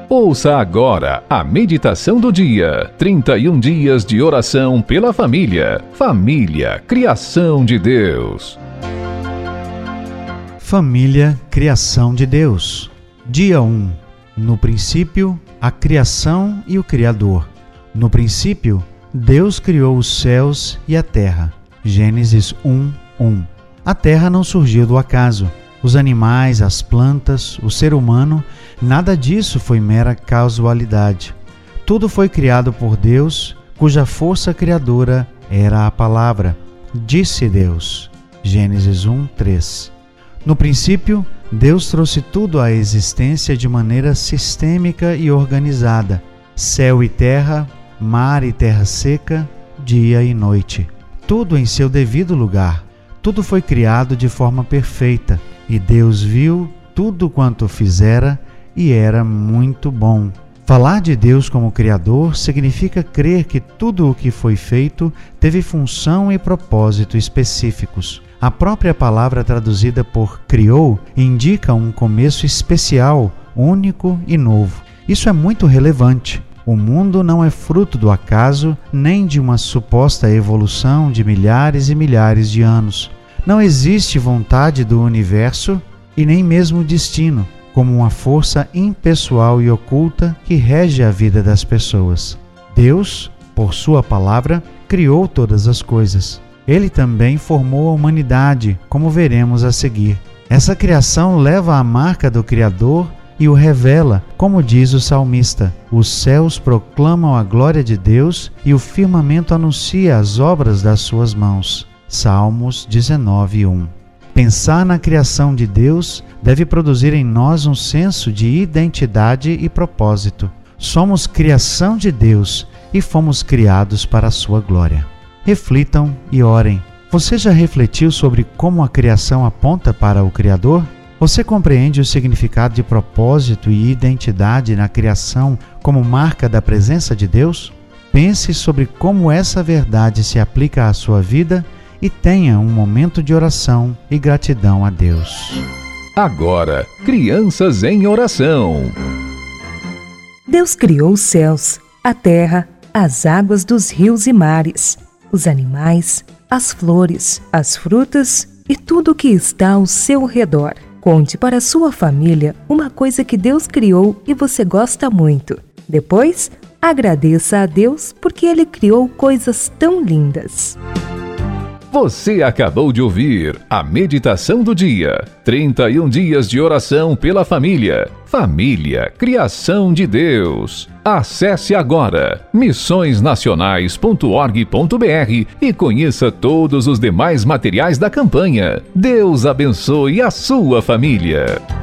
Ouça agora a meditação do dia. 31 dias de oração pela família. Família, criação de Deus. Família, criação de Deus. Dia 1. No princípio, a criação e o Criador. No princípio, Deus criou os céus e a terra. Gênesis 1:1. A terra não surgiu do acaso. Os animais, as plantas, o ser humano, nada disso foi mera casualidade. Tudo foi criado por Deus, cuja força criadora era a palavra. Disse Deus. Gênesis 1:3. No princípio, Deus trouxe tudo à existência de maneira sistêmica e organizada. Céu e terra, mar e terra seca, dia e noite. Tudo em seu devido lugar. Tudo foi criado de forma perfeita. E Deus viu tudo quanto fizera e era muito bom. Falar de Deus como Criador significa crer que tudo o que foi feito teve função e propósito específicos. A própria palavra traduzida por criou indica um começo especial, único e novo. Isso é muito relevante. O mundo não é fruto do acaso nem de uma suposta evolução de milhares e milhares de anos. Não existe vontade do universo e nem mesmo destino, como uma força impessoal e oculta que rege a vida das pessoas. Deus, por sua palavra, criou todas as coisas. Ele também formou a humanidade, como veremos a seguir. Essa criação leva a marca do Criador e o revela, como diz o salmista: os céus proclamam a glória de Deus e o firmamento anuncia as obras das suas mãos. Salmos 19:1. Pensar na criação de Deus deve produzir em nós um senso de identidade e propósito. Somos criação de Deus e fomos criados para a sua glória. Reflitam e orem. Você já refletiu sobre como a criação aponta para o Criador? Você compreende o significado de propósito e identidade na criação como marca da presença de Deus? Pense sobre como essa verdade se aplica à sua vida e tenha um momento de oração e gratidão a Deus. Agora, crianças em oração. Deus criou os céus, a terra, as águas dos rios e mares, os animais, as flores, as frutas e tudo o que está ao seu redor. Conte para a sua família uma coisa que Deus criou e você gosta muito. Depois, agradeça a Deus porque Ele criou coisas tão lindas. Você acabou de ouvir a meditação do dia. 31 dias de oração pela família. Família, criação de Deus. Acesse agora missõesnacionais.org.br e conheça todos os demais materiais da campanha. Deus abençoe a sua família.